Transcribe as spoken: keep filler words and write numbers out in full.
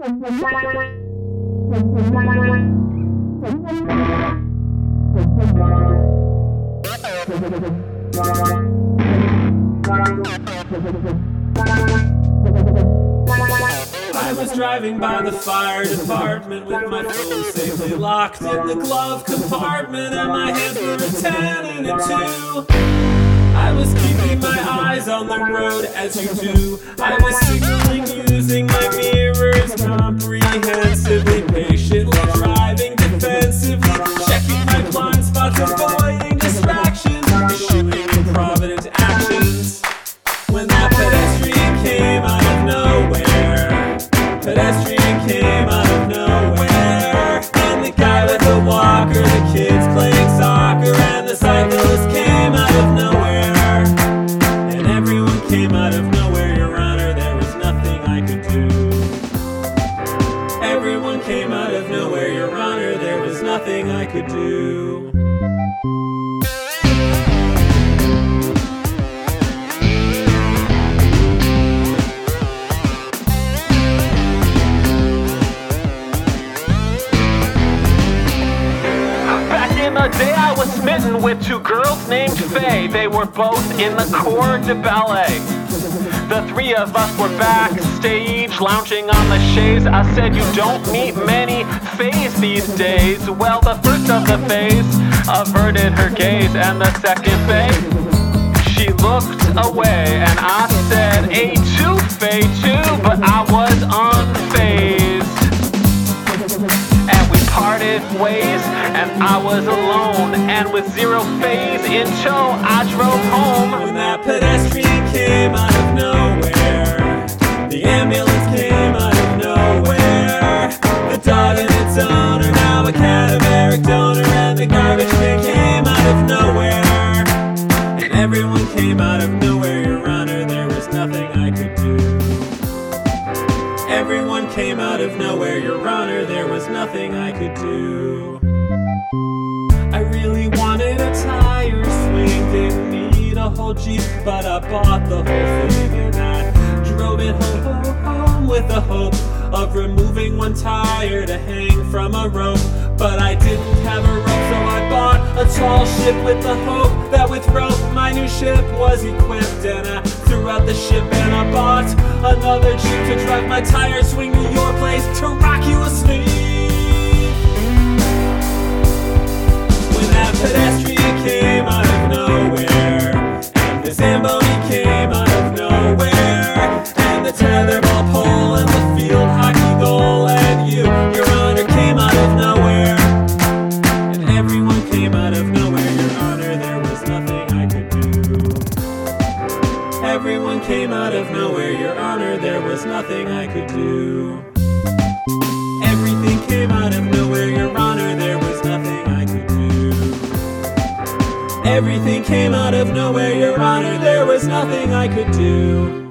I was driving by the fire department with my phone safely locked in the glove compartment, and my hands were a ten and a two. I was keeping my eyes on the road as you do. I was signaling using my mirrors comprehensively, patiently driving defensively, checking my blind spots, avoiding distractions, eschewing improvident actions. When that pedestrian came out of nowhere, pedestrian came out of nowhere, and the guy with the walker, the kids playing soccer, and the cyclist came out of nowhere, and everyone came out of nowhere, Your Honor, there was nothing I could do. Everyone came out of nowhere, Your Honor, there was nothing I could do. In the day I was smitten with two girls named Faye. They were both in the Corps de Ballet. The three of us were backstage, lounging on the chaise. I said, you don't meet many Fays these days. Well, the first of the Fays averted her gaze, and the second Faye, she looked away. And I said, A two, Faye too, but I was unfazed. And we parted ways, and I was alone, and with zero phase in tow, I drove home. When that pedestrian came out of nowhere, the ambulance came out of nowhere, the dog and its owner, now a cadaveric donor, and the garbage can came out of nowhere, and everyone came out of nowhere, Your Honor, there was nothing I could do. Everyone came out of nowhere, Your Honor, there was nothing I could do. I really wanted a tire swing, didn't need a whole Jeep, but I bought the whole thing, and I drove it home, home, home with the hope of removing one tire to hang from a rope. But I didn't have a rope, so I bought a tall ship with the hope that with rope my new ship was equipped, and I threw out the ship and I bought another Jeep to drive my tire swing to your place to rock you asleep. When that pedestrian came out of nowhere, and the Zamboni came out of nowhere, and the tetherball pole and the field hockey goal, and you, Your Honor, came out of nowhere, and everyone came out of nowhere, Your Honor, there was nothing I could do. Everyone came out of nowhere, Your Honor, there was nothing I could do. Everything came out of nowhere, Your Honor, there was nothing I could do. Everything came out of nowhere, Your Honor, there was nothing I could do.